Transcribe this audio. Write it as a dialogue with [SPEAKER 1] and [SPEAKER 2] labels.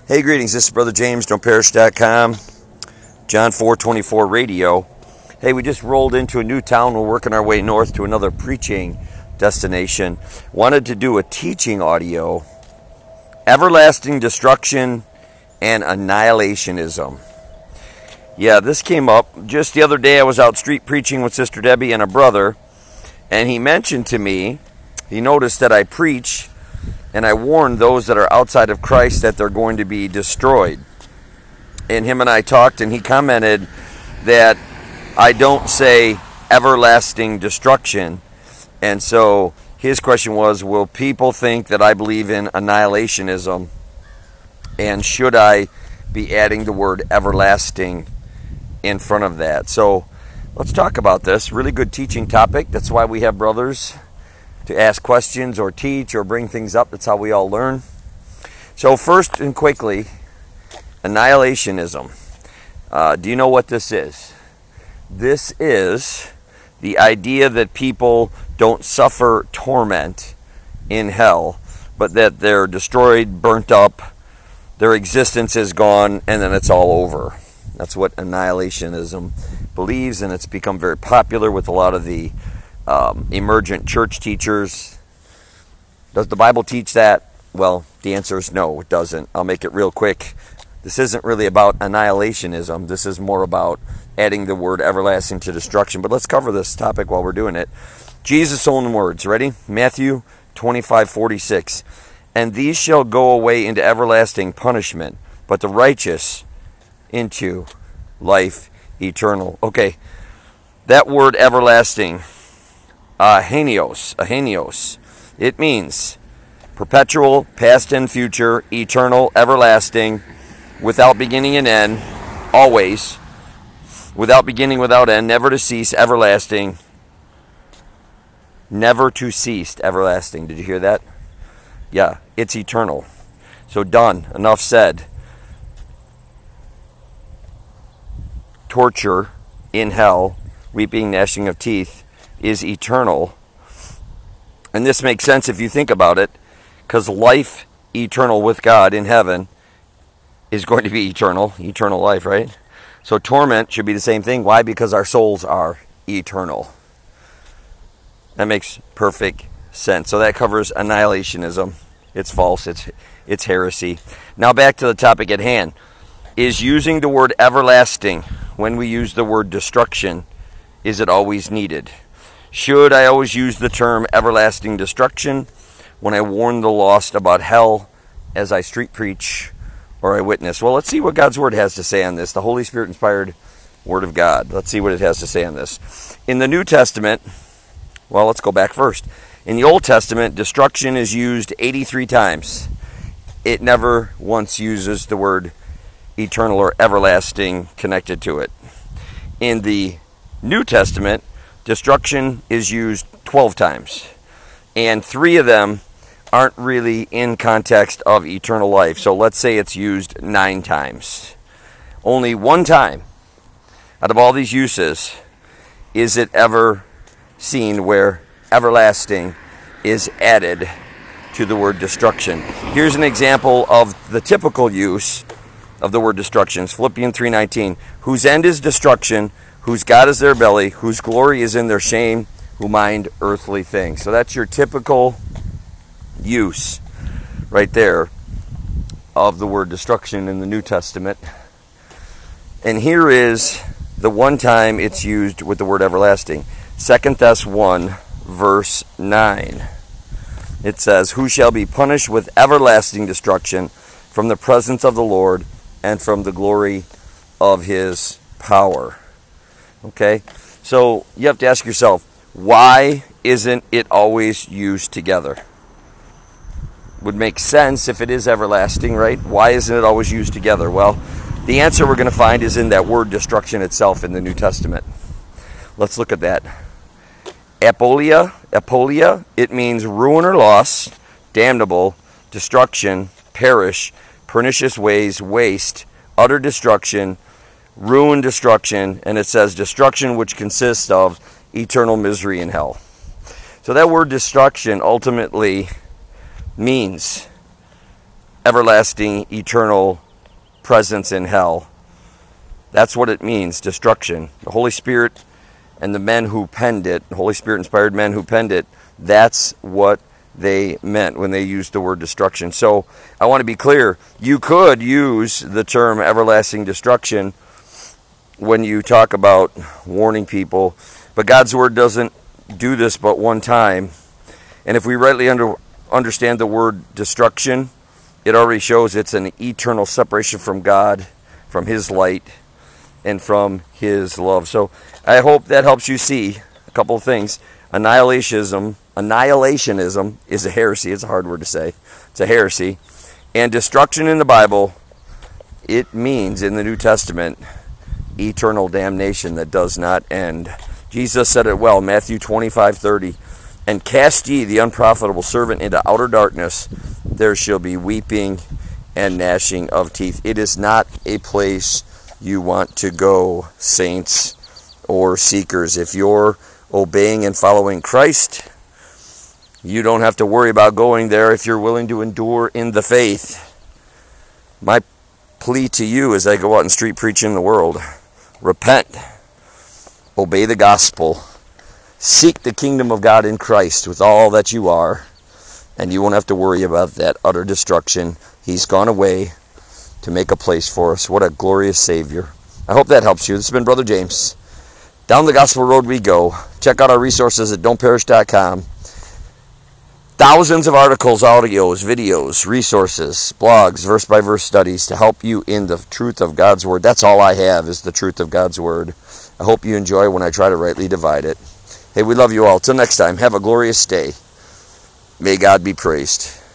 [SPEAKER 1] Hey, greetings. This is Brother James, don'tperish.com, John 4:24 radio. Hey, we just rolled into a new town. We're working our way north to another preaching destination. Wanted to do a teaching audio, everlasting destruction and annihilationism. Yeah, this came up just the other day. I was out street preaching with Sister Debbie and a brother, and he mentioned to me, he noticed that I preach and I warn those that are outside of Christ that they're going to be destroyed. And him and I talked, and he commented that I don't say everlasting destruction. And so his question was, will people think that I believe in annihilationism? And should I be adding the word everlasting in front of that? So let's talk about this. Really good teaching topic. That's why we have brothers to ask questions or teach or bring things up. That's how we all learn. So first and quickly, annihilationism. Do you know what this is? This is the idea that people don't suffer torment in hell, but that they're destroyed, burnt up, their existence is gone, and then it's all over. That's what annihilationism believes, and it's become very popular with a lot of the emergent church teachers. Does the Bible teach that? Well, the answer is no, it doesn't. I'll make it real quick. This isn't really about annihilationism. This is more about adding the word everlasting to destruction. But let's cover this topic while we're doing it. Jesus' own words. Ready? Matthew 25:46. And these shall go away into everlasting punishment, but the righteous into life eternal. Okay, that word everlasting, ahenios. It means perpetual, past and future, eternal, everlasting, without beginning and end, always, without beginning, without end, never to cease, everlasting, never to cease, everlasting. Did you hear that? Yeah, it's eternal. So done, enough said. Torture in hell, weeping, gnashing of teeth, is eternal. And this makes sense if you think about it, because life eternal with God in heaven is going to be eternal life, right? So torment should be the same thing. Why? Because our souls are eternal. That makes perfect sense. So that covers annihilationism. It's false. It's heresy. Now back to the topic at hand. Is using the word everlasting when we use the word destruction, is it always needed? Should I always use the term everlasting destruction when I warn the lost about hell as I street preach or I witness? Well, let's see what God's Word has to say on this. The Holy Spirit-inspired Word of God. Let's see what it has to say on this. In the New Testament, well, let's go back first. In the Old Testament, destruction is used 83 times. It never once uses the word eternal or everlasting connected to it. In the New Testament, destruction is used 12 times. And 3 of them aren't really in context of eternal life. So let's say it's used 9 times. Only one time out of all these uses is it ever seen where everlasting is added to the word destruction. Here's an example of the typical use of the word destruction. Philippians 3:19. Whose end is destruction, whose God is their belly, whose glory is in their shame, who mind earthly things. So that's your typical use right there of the word destruction in the New Testament. And here is the one time it's used with the word everlasting. 2 Thess 1, verse 9. It says, who shall be punished with everlasting destruction from the presence of the Lord and from the glory of his power. Okay? So you have to ask yourself, why isn't it always used together? Would make sense if it is everlasting, right? Why isn't it always used together? Well, the answer we're going to find is in that word destruction itself in the New Testament. Let's look at that. Apolia, it means ruin or loss, damnable, destruction, perish, pernicious ways, waste, utter destruction, ruin, destruction, and it says destruction which consists of eternal misery in hell. So that word destruction ultimately means everlasting, eternal presence in hell. That's what it means, destruction. The Holy Spirit and the men who penned it, the Holy Spirit-inspired men who penned it, that's what they meant when they used the word destruction. So I want to be clear. You could use the term everlasting destruction when you talk about warning people, but God's word doesn't do this but one time. And if we rightly understand the word destruction, it already shows it's an eternal separation from God, from His light, and from His love. So I hope that helps you see a couple of things. Annihilationism is a heresy. It's a hard word to say. It's a heresy. And destruction in the Bible, it means in the New Testament eternal damnation that does not end. Jesus said it well, Matthew 25:30, and cast ye the unprofitable servant into outer darkness, there shall be weeping and gnashing of teeth. It is not a place you want to go, saints or seekers. If you're obeying and following Christ, you don't have to worry about going there if you're willing to endure in the faith. My plea to you as I go out and street preach in the world, repent, obey the gospel, seek the kingdom of God in Christ with all that you are, and you won't have to worry about that utter destruction. He's gone away to make a place for us. What a glorious Savior. I hope that helps you. This has been Brother James. Down the gospel road we go. Check out our resources at don'tperish.com. Thousands of articles, audios, videos, resources, blogs, verse-by-verse studies to help you in the truth of God's Word. That's all I have is the truth of God's Word. I hope you enjoy when I try to rightly divide it. Hey, we love you all. Till next time, have a glorious day. May God be praised.